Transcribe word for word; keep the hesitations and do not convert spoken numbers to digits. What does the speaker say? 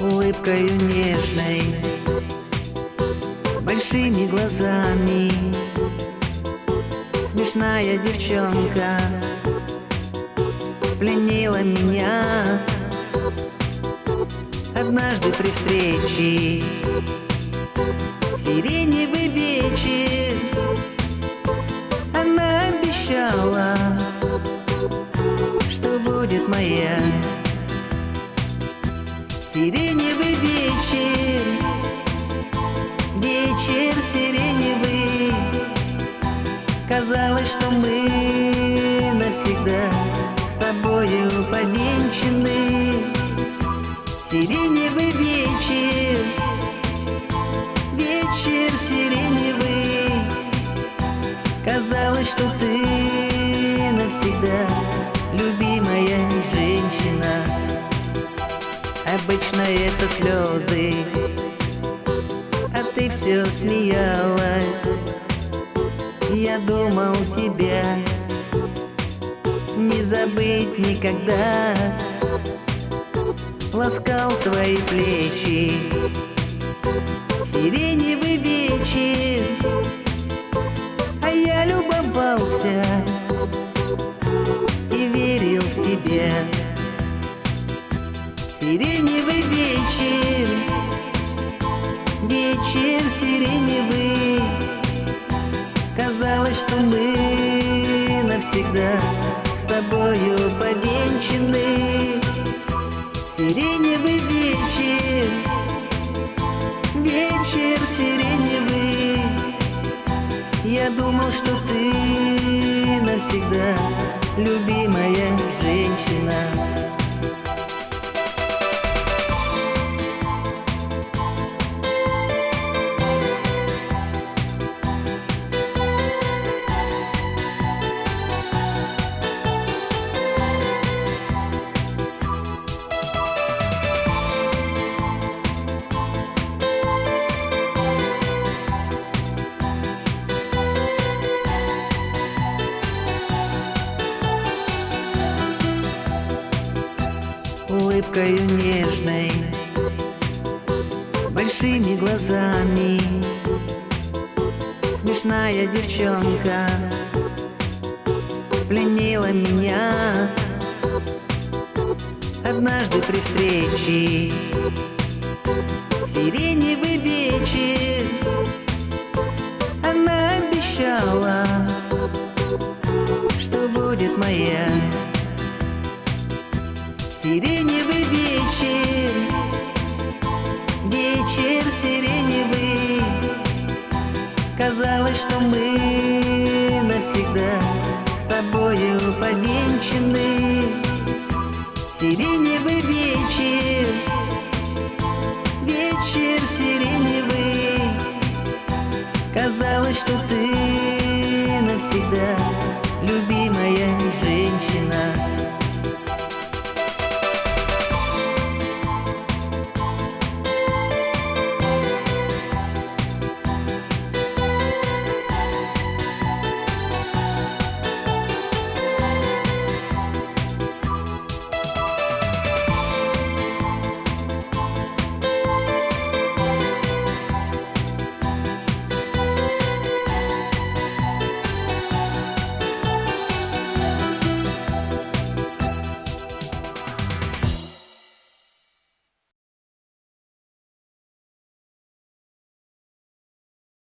улыбкою нежной, большими глазами. Смешная девчонка пленила меня. Однажды при встрече в сиреневый вечер она обещала, что будет моя. Сиреневый вечер, вечер сиреневый. Казалось, что мы навсегда с тобою повенчаны. Сиреневый вечер, вечер сиреневый. Казалось, что ты навсегда любимая женщина. Обычно это слезы, а ты все смеялась. Я думал тебя не забыть никогда. Ласкал твои плечи в сиреневый вечер, а я любовался и верил в тебя. Сиреневый вечер, вечер сиреневый. Казалось, что мы навсегда с тобою повенчаны. Сиреневый вечер, вечер сиреневый. Я думал, что ты навсегда любимая женщина. Улыбкою нежной, большими глазами. Смешная девчонка пленила меня. Однажды при встрече в сиреневый вечер она обещала, что будет моя. Сиреневый вечер, вечер сиреневый. Казалось, что мы навсегда с тобою повенчаны. Сиреневый вечер, вечер сиреневый. Казалось, что ты навсегда любимая женщина.